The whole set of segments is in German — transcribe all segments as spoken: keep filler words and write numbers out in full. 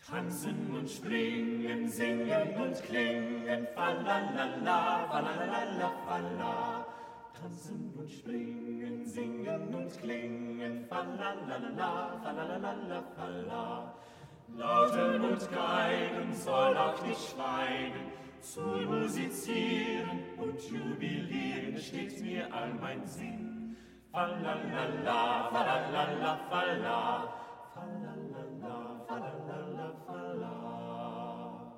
Tanzen und springen, singen und klingen, falalala, falalala, falla. Tanzen und springen, singen und klingen, falalala, falalala, falla. Lauten und Geigen soll auch nicht schweigen, zu musizieren und jubilieren steht mir all mein Sinn. Falalala, falalala, falla, falalala, falalala, falla.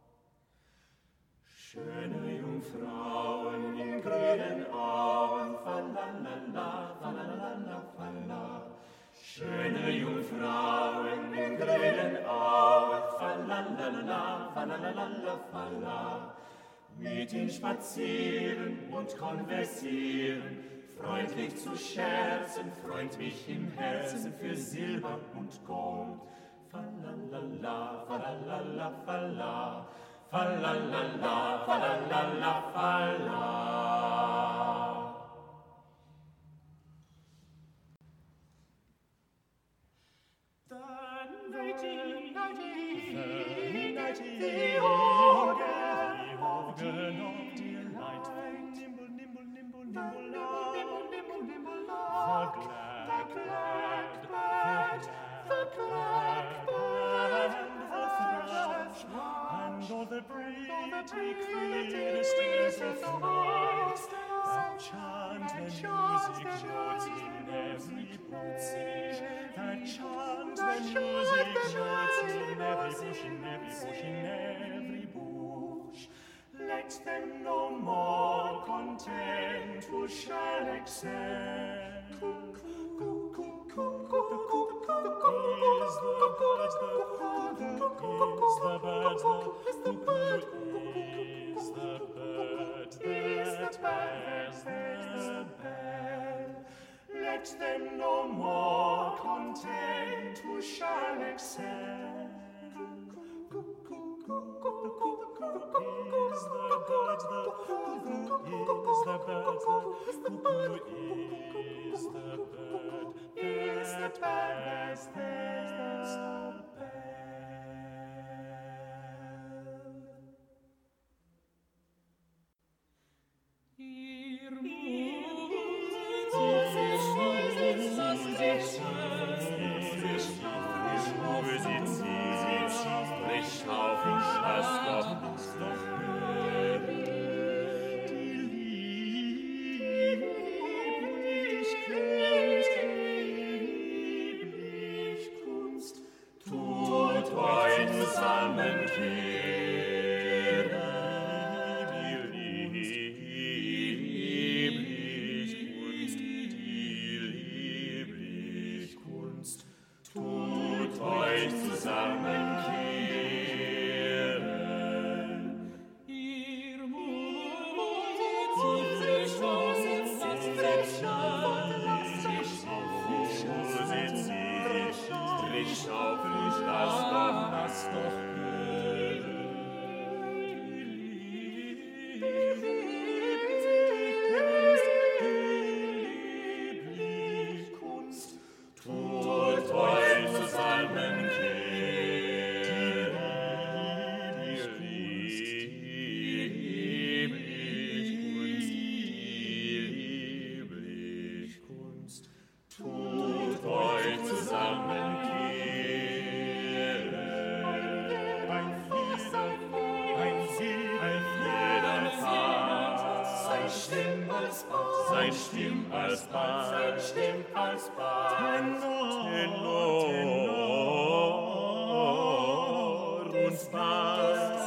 Schöne Jungfrauen in grünen Auen, falalala, falalala, falla. Schöne Jungfrauen in grünen Auen, falalala, falalala, falla. Mit ihnen spazieren und konversieren, freundlich zu scherzen, freut mich im Herzen für Silber und Gold. Falalala, falalala, falla, falalala, falalala, falla. The nighty, nighty, the nighty, the organ, the organ of delight, nimble, nimble, nimble, nimble, nimble, nimble, nimble, the blackbird, the blackbird, the thrush, and all the pretty creatures of night that chant the music notes in every bush, that chant the music notes in every bush, in every bush, in every bush. Let them no more content who shall excel. Cuckoo, cuckoo, cuckoo, cuckoo, is the bird, the cuckoo is the bird, the cuckoo is the bird that bears the bell. Let them no more content who shall excel. Cuckoo, cuckoo, cuckoo is the bird, the cuckoo is the bird, the cuckoo is the bird that bears the bell. Sein Stimm als Bass, sein Stimm als Bass, Tenor, Tenor, Tenor und Bass.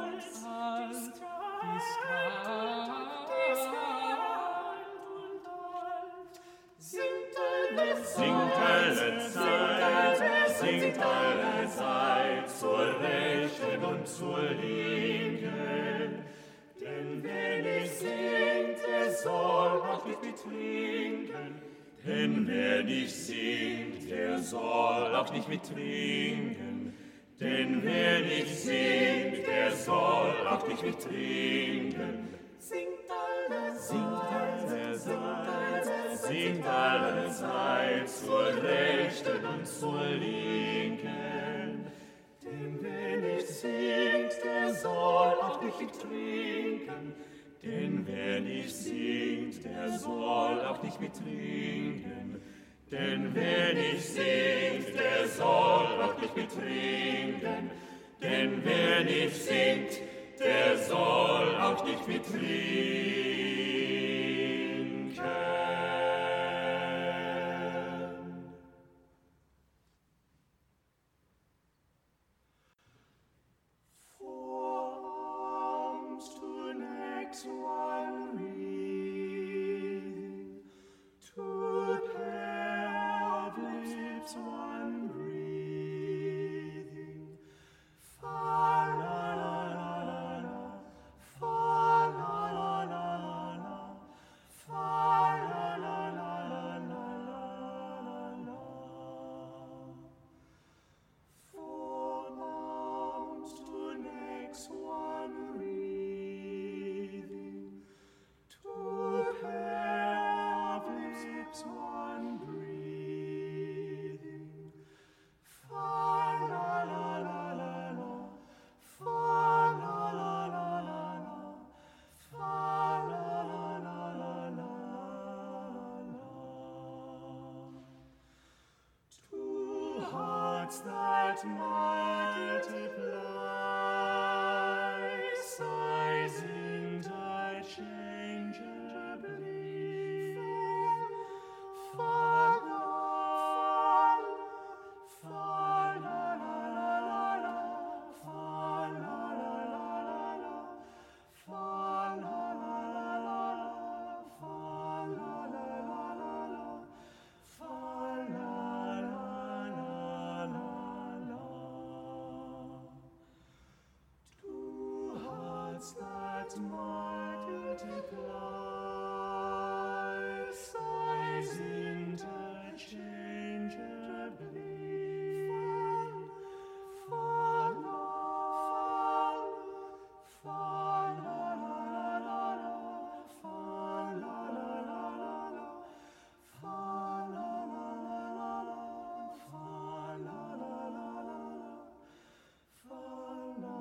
Singt alle Zeit, singt alle Zeit, zur Rechten und zur Linken. Denn wer nicht singt, der soll auch nicht mittrinken. Denn wer nicht singt, der soll auch nicht mittrinken. Denn wer nicht singt, der soll auch nicht mittrinken. Singt alle, singt alle, singt alle Zeit, zur Rechten und zur Linken. Denn Denn wer nicht singt, der soll auch nicht mittrinken. Denn wer nicht singt, der soll auch nicht mittrinken. Denn wer nicht singt, der soll auch nicht mittrinken. That multiply, sizing interchangeably, fall, fall, fall, la la la la la, fall, la la la la la, fall, la la la la la, fall, la la la la la, fall, la la. That multiply, size interchangeably, fall, fall, fall, la la la la, fall, la la la la, fall, la la la la, fall, la la la la, fall, la la.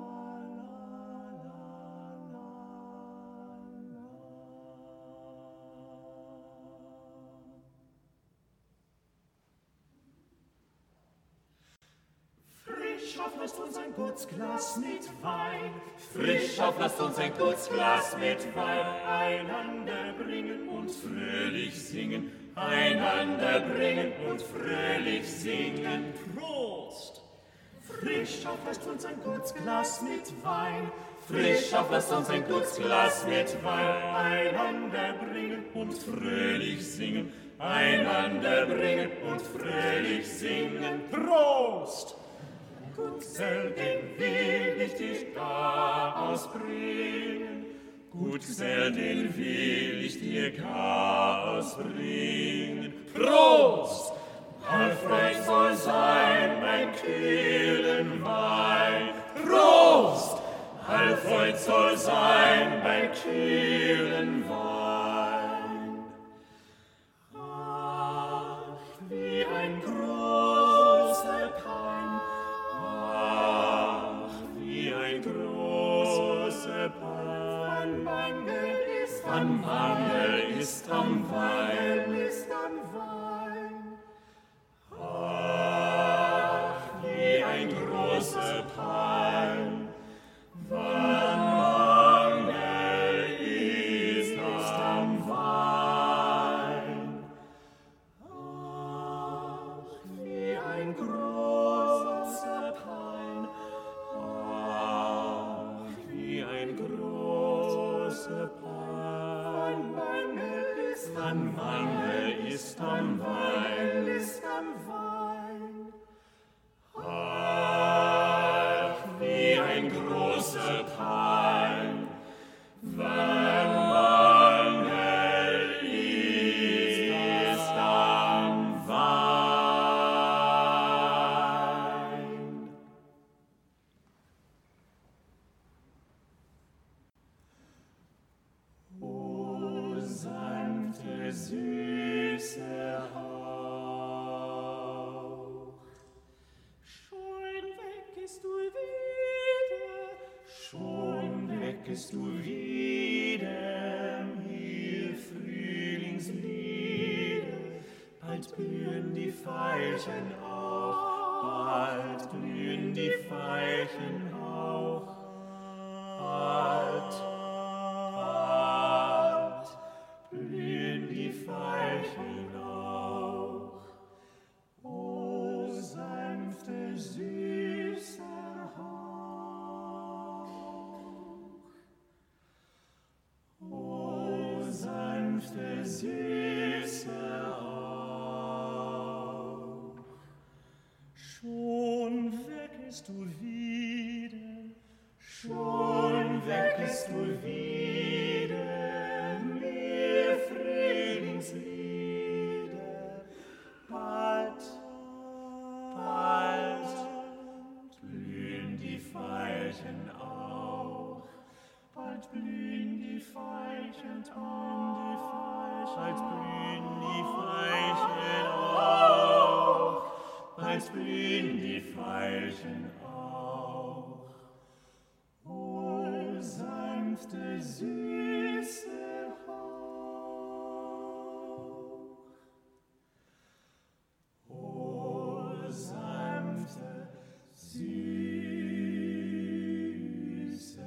Frisch auf, lasst uns ein Gutsglas mit Wein. Frisch auf, lasst uns ein Gutsglas mit Wein. Einander bringen und fröhlich singen. Einander bringen und fröhlich singen. Prost! Frisch auf, lasst uns ein Gutsglas mit Wein. Frisch auf, lasst uns ein Gutsglas mit Wein. Einander bringen und fröhlich singen. Einander bringen und fröhlich singen. Prost! Gutsel, den will ich dich Garaus bringen. Gutsel, den will ich dir Garaus bringen. Prost! Halfreich soll sein mein kühlen Wein. Prost! Halfreich soll sein mein kühlen Wein. Ach, wie ein großer Pein. Ach, wie ein großer Pein. Mangel ist An Mangel ist am Wein. ist am Wein. Ach, wie ein großer Pein. Wann Mangel ist am Wein. Ach, wie ein großer Pein. Ach, wie ein großer Pein. Wann Mangel ist am Wann Mangel ist am Wein. ist am Wein. Ach, wie ein großer Pein. Wann Mangel ist am Wein. O sanfte, süße Hauch, schon weg ist du wieder, schon weg ist du wieder, bald blühen die Veilchen auch, bald blühen die Veilchen auch, bald, bald blühen die Veilchen auch. O sanfte, süße Hauch, o sanfte, süße Hauch, schon weckest du wieder, schon weckest du wieder mir Frühlingslieder, bald, bald blühen die Veilchen auch, bald blühen die Veilchen auch, bald blühen die Veilchen auch, bald blühen die Veilchen auch. O sanfte, süße Hauch, o sanfte, süße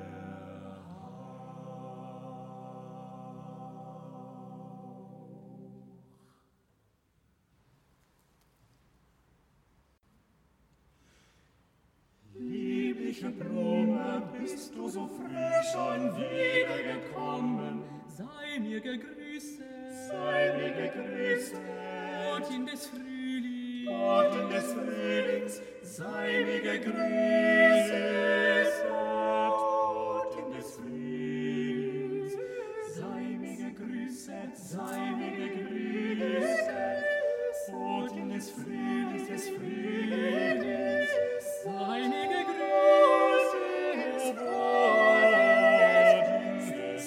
Liebliche Blume, bist du so früh schon wiedergekommen? Sei mir gegrüßet, Sei mir gegrüßet, Botin des Frühlings, Botin des Frühlings, sei mir gegrüßet. Botin des Frühlings, sei mir gegrüßet, sei mir gegrüßet. Botin des Frühlings, des Frühlings, sei mir gegrüßet, Botin des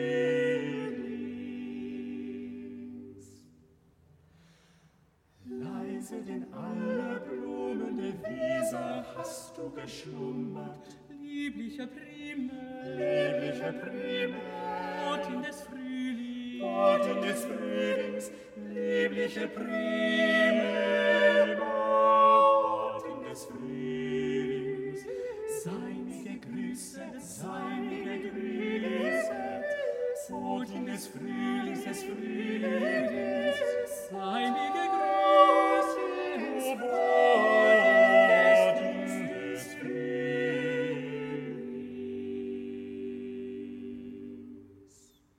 Frühlings. Leise den alle Blumen der Wiese hast du geschlummert, lieblicher Prime, lieblicher Prime, Botin des Frühlings, Botin des Frühlings, liebliche Prime, Botin des Frühlings, sei mir gegrüßet, sei mir gegrüßet, Botin des Frühlings, des Frühlings, sei mir gegrüßet, Botin des Frühlings.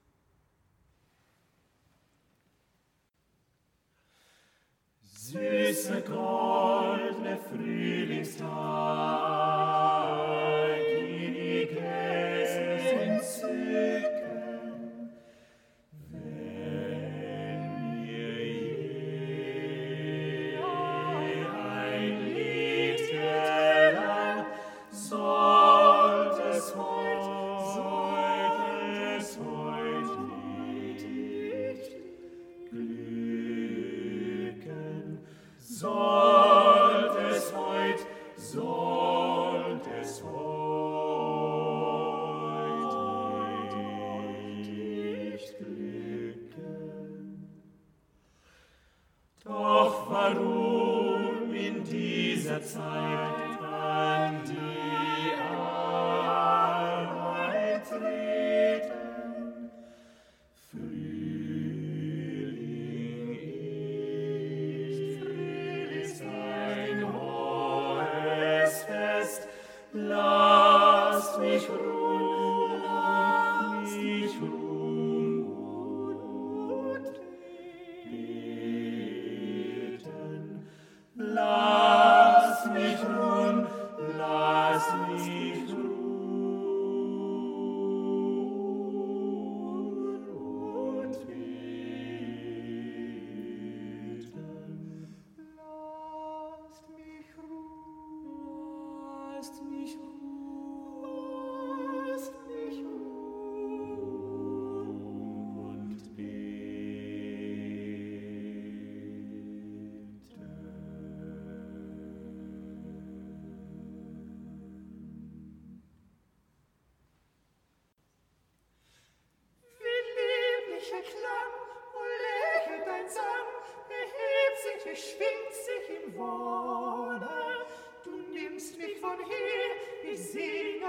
Süße goldene Frühlingstag, die die Gäste entzücken, wenn mir je ein Lied gelang, sollt es heut, sollt es heut nicht glücken, sollt es heut, sollt es heut nicht glücken. Doch warum in dieser Zeit an die Arbeit treten? Frühling ist, Frühling ist ein hohes Fest. Lasst mich ruhen, mich ruhen und beten. Lass mich ruhen, lass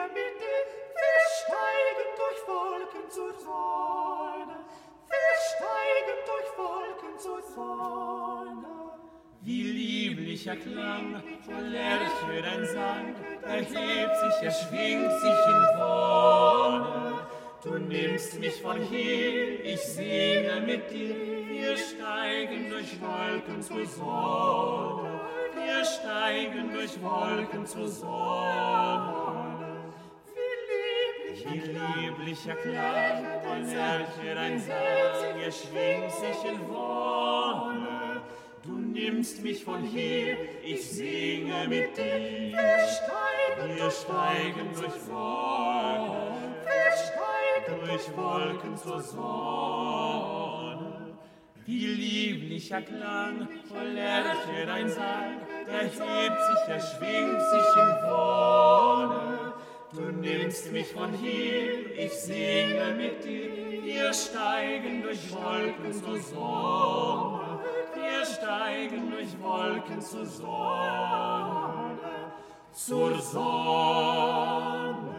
mit dir. Wir steigen durch Wolken zur Sonne. Wir steigen durch Wolken zur Sonne. Wie lieblicher Klang, voll Lerche dein Sang, erhebt sich, er schwingt sich in Wonne. Du nimmst mich von hier, ich singe mit dir, wir steigen durch Wolken zur Sonne, wir steigen durch Wolken zur Sonne. Wie lieblicher Klang, voll Lerche dein Sang, er schwingt sich in Wonne. Du nimmst mich von hier, ich singe mit dir. Wir steigen, wir steigen durch Wolken, wir steigen durch Wolken zur Sonne. Wie lieblicher Klang, voll Lerche dein Sang, erhebt sich, er schwingt sich in Wonne. Du nimmst mich von hier, ich singe mit dir, wir steigen durch Wolken zur Sonne. Wir steigen durch Wolken zur Sonne, zur Sonne,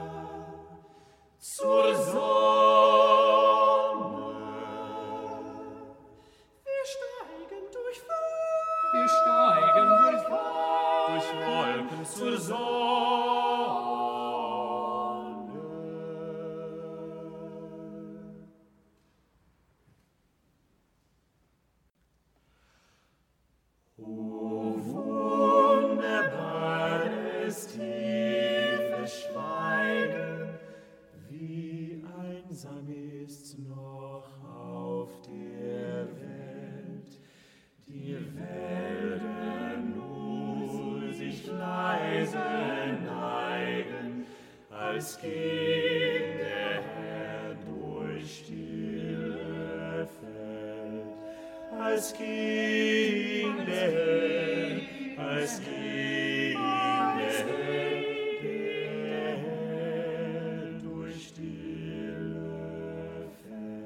zur Sonne. Wir steigen durch Wolken, Wir steigen durch durch Wolken zur Sonne. Als ging der Herr durch stille Feld, als ging der Herr, als ging der Herr, der Herr durch stille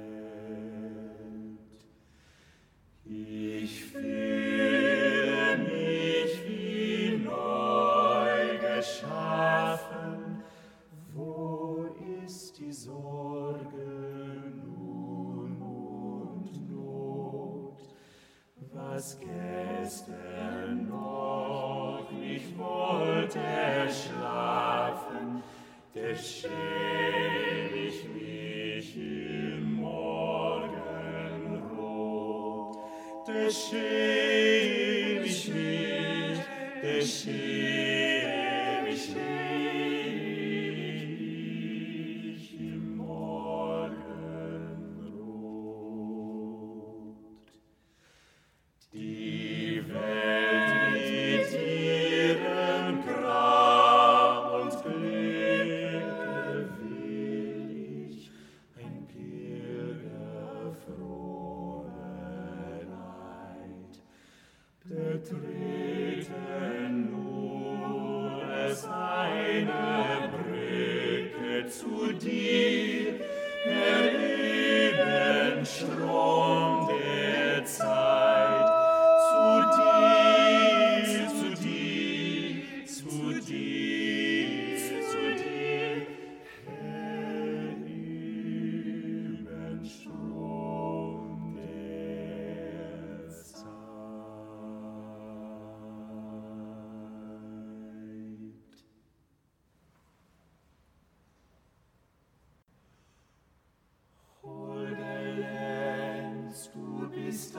Feld. Ich fühle mich wie neu geschaffen. Wo ist die Sorge nun und Not, was gestern noch nicht wollte schlafen, der schäm ich mich im Morgenrot, der schäm ich mich, der schäm ich mich. Betreten nur es eine Brücke zu dir, erheben Strom der Zeit, zu dir, zu dir, zu dir, zu dir, erheben Strom der Zeit. Bis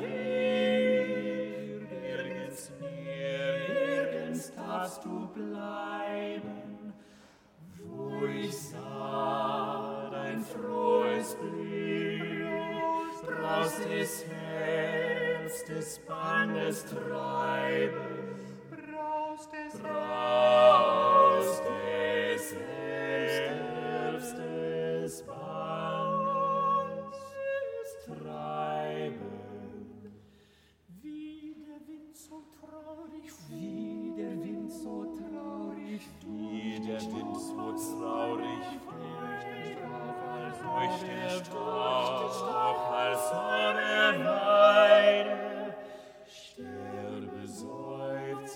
dahin, nirgends mir, nirgends darfst du bleiben, wo ich sah dein frohes Blühen, braust des Herz, des Banges Treiben, braust des braust des Herz, des Banges Treiben. Wie der Wind so traurig Wie der Wind so traurig Wie der Wind so traurig durch den Strauch als Sonne Weide, sterbe, seufzt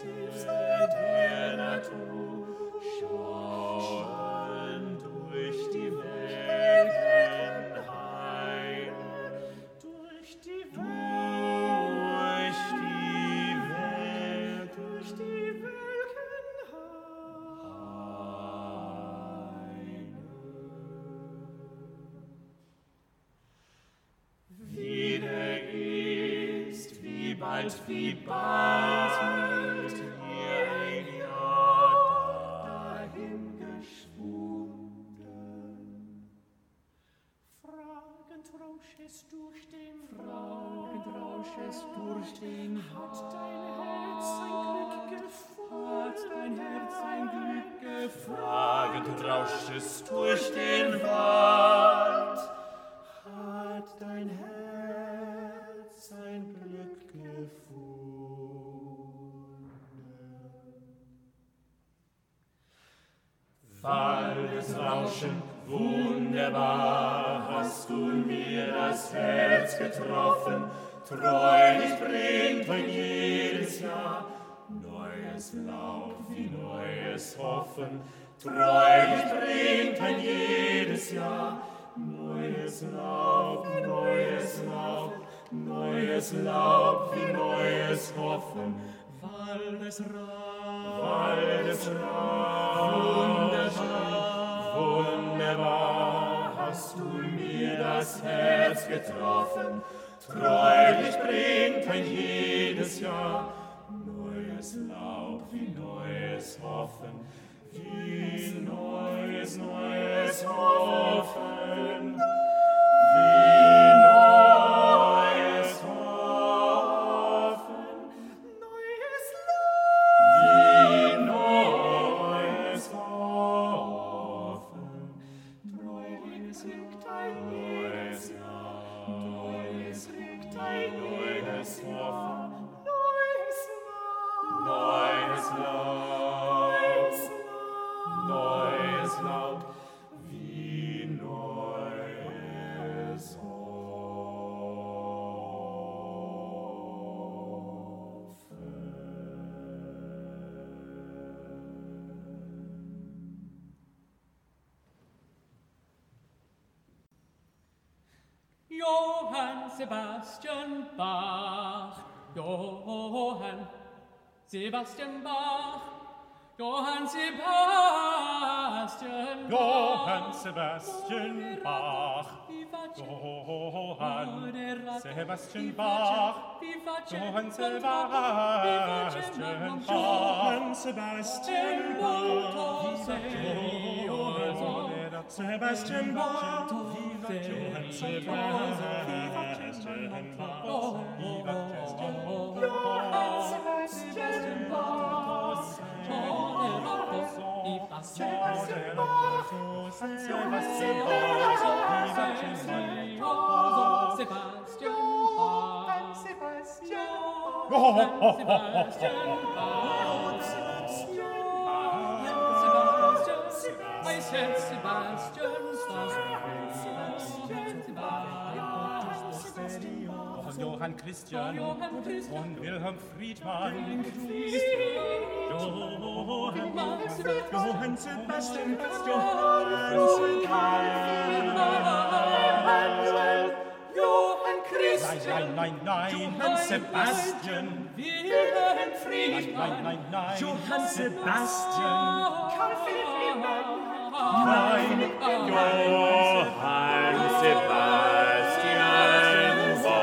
bald, wie bald wird ihr ein Jahr dahingeschwunden. Fragend rausch es durch den Fragend rausch es durch den Hat dein Herz sein Glück gefunden? Hat dein Herz sein Glück gefunden? Fragend rauscht es durch den Wald. Hat dein Herz sein Glück gefunden? Waldesrauschen, wunderbar, hast du mir das Herz getroffen. Treulich bringt ein jedes Jahr neues Laub wie neues Hoffen. Treulich bringt ein jedes Jahr neues Laub wie neues Laub, neues Laub wie neues Hoffen. Waldesrausch, Waldesrausch, wunderbar, wunderbar, hast du mir das Herz getroffen. Treulich bringt ein jedes Jahr neues Laub wie neues Hoffen, wie neues, neues Hoffen, wie neues Hoffen, Neues wie neues Hoffen, Treulich bringt ein neues Jahr, neues, ein neues Hoffen, neues neues Laub, neues Laub, wie neues Johann Sebastian Bach, Johann Sebastian Bach, Johann Sebastian Johann Sebastian Bach, Johann Sebastian Bach, Johann Sebastian Bach, Johann Sebastian Bach, Sebastian Bach, Johann Sebastian Bach, Sebastian Bach, Sebastian von Johann Christian und Wilhelm Friedmann, Johann, Johann Sebastian, Johann Sebastian, Johann Christian, nein, nein, nein, Johann Sebastian, Wilhelm nein, Friedmann, nein, nein, nein, Johann Sebastian, Karl Philipp Riemann, nein, Johann Sebastian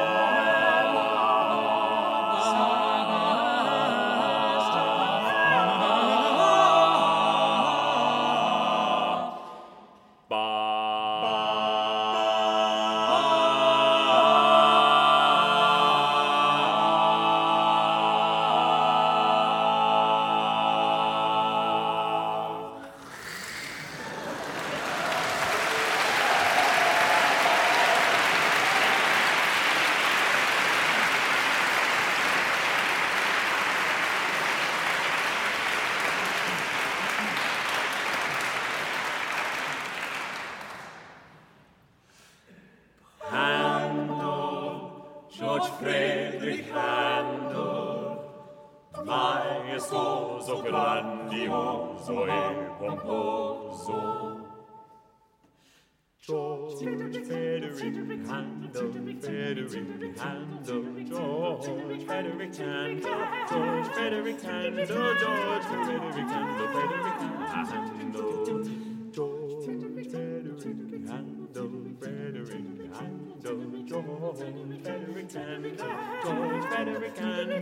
George Friedrich Handel, maestoso, grandioso e pomposo. George Frederick Handel, Frederick Handel, George Frederick Handel, George Frederick Handel, George Frederick Handel, Frederick Handel, George Frederick Handel, Frederick Handel, George Frederick Handel, George Frederick Handel,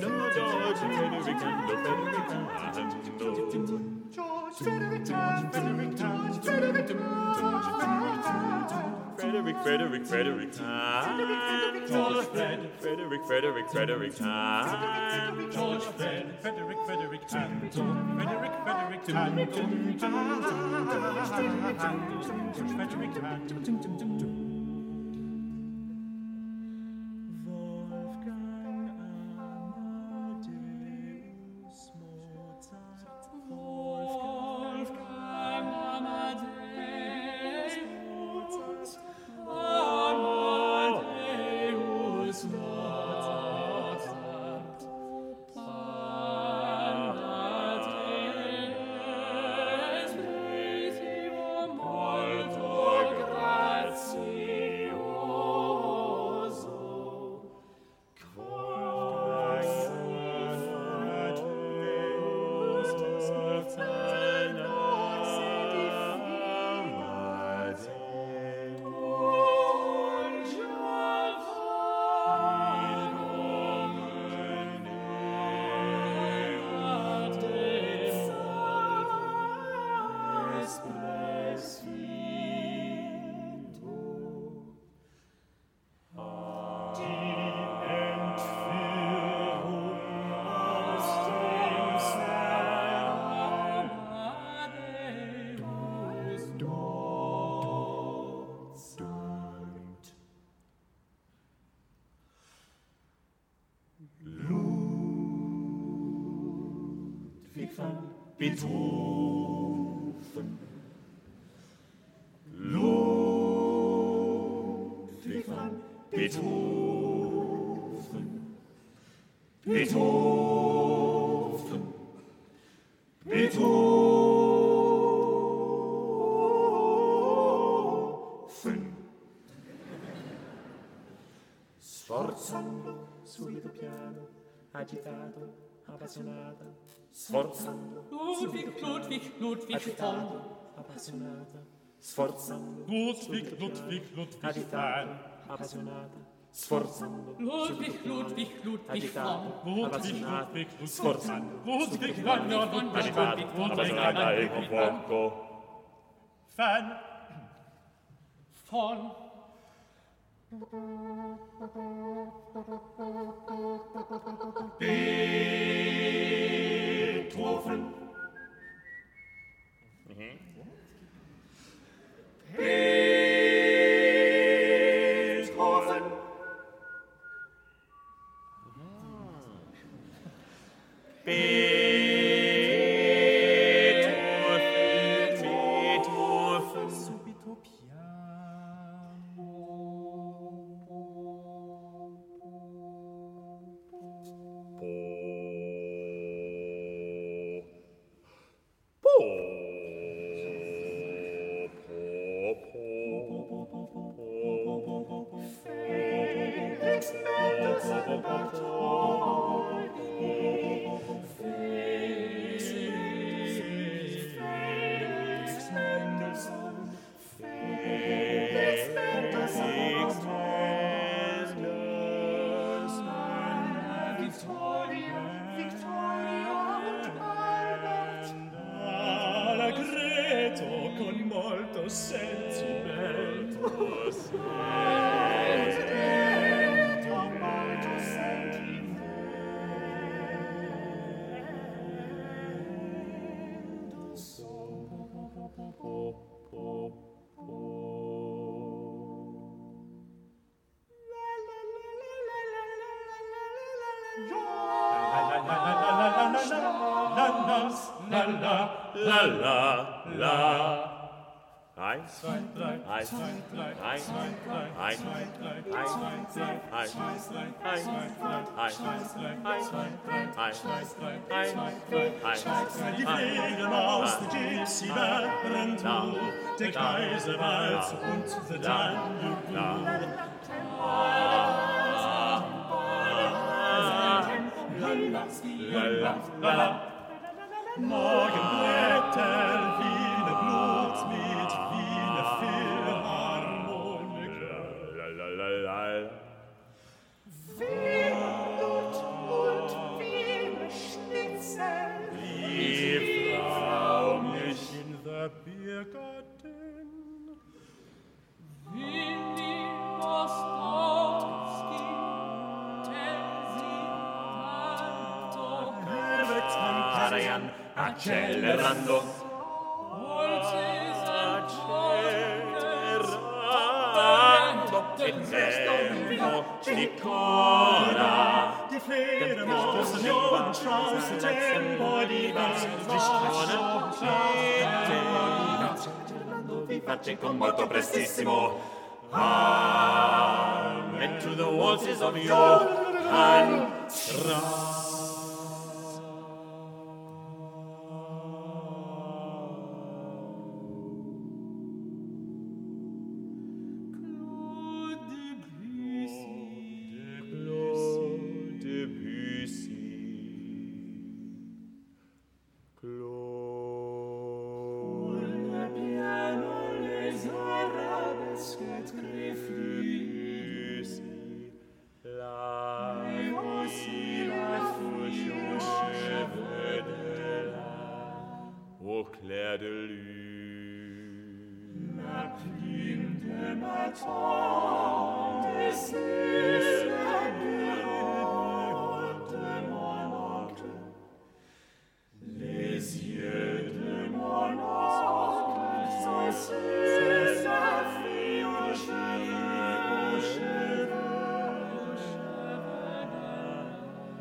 Frederick, Frederick, Frederick time. George Fred, Frederick, Frederick, Frederick time. George Fred, Frederick, Frederick time. Frederick, Frederick time. George Frederick time. Wolfgang Amadeus Mozart. Wolfgang Amadeus Mozart. Amadeus Mozart. Amadeus Mezio molto grazioso. Ludwig van Beethoven. Ludwig van Beethoven. Beethoven. Beethoven. Sforzando subito piano, agitato, appassionato. Sforzando Ludwig, Ludwig, Ludwig von. appassionata, sforzando, Ludwig, Ludwig, Ludwig agitata, von. appassionata, sforzando, Ludwig, Ludwig, Ludwig von. Ludwig, appassionata, Ludwig, Ludwig sforzando, von. Ludwig, Ludwig, Ludwig agitata, von. appassionata e con fuoco. Fan. Von. Beethoven. Beethoven. Beethoven. Subito piano. Allegretto con molto sentimento. La la la. Eins, Zwei, drei, eins, zwei, drei, eins, zwei, drei, eins, zwei, drei, eins, zwei, drei, eins, zwei, drei, eins, zwei, drei, eins, zwei, drei, eins, zwei, drei, eins, zwei, drei, eins, zwei, drei, eins, zwei, drei. Die Fledermaus, die Gypsy waren tot, der Kaiser Walz und der Danube. Morgenblätter, Wiener Blut mit Wiener Philharmoniker. la la la la. Wiener Blut und Wiener accelerando, accelerando, eterno di cora, Die Fledermaus schaust dem Tempo di vivace con molto prestissimo. Amen to the waltzes of Johann Strauss. Au clair de lune, la plume de ma tante dessine le bureau de mon oncle. Les yeux de mon oncle sont sur sa fille aux cheveux, aux cheveux, aux cheveux.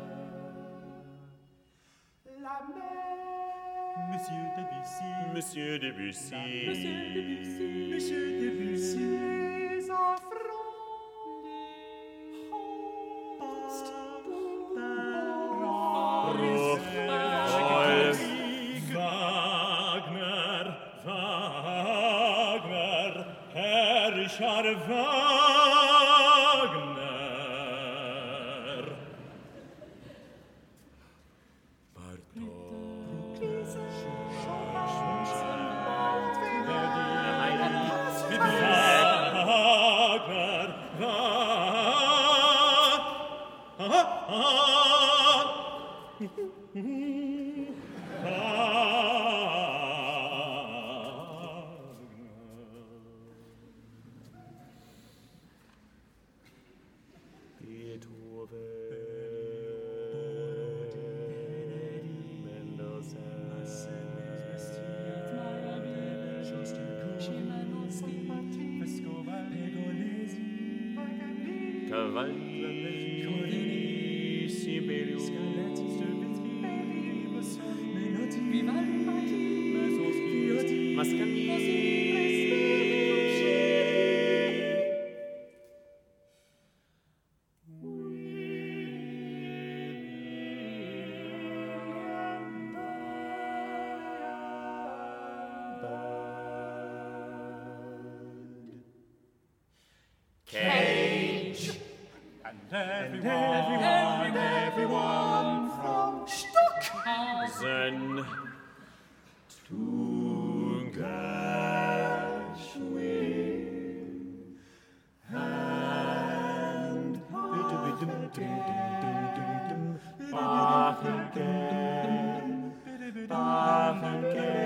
La mer. Monsieur Debussy, Monsieur Debussy, Monsieur Debussy, Monsieur Debussy, Les enfants, Post, Rolf, Wagner, Wagner, Herr Richard Wagner. Bartok, Wagner, Cavalli, Sibelius, Mascagni, Cage, and everyone, everyone, everyone from Zen, Tungerschwing, and Bach again, Bach again.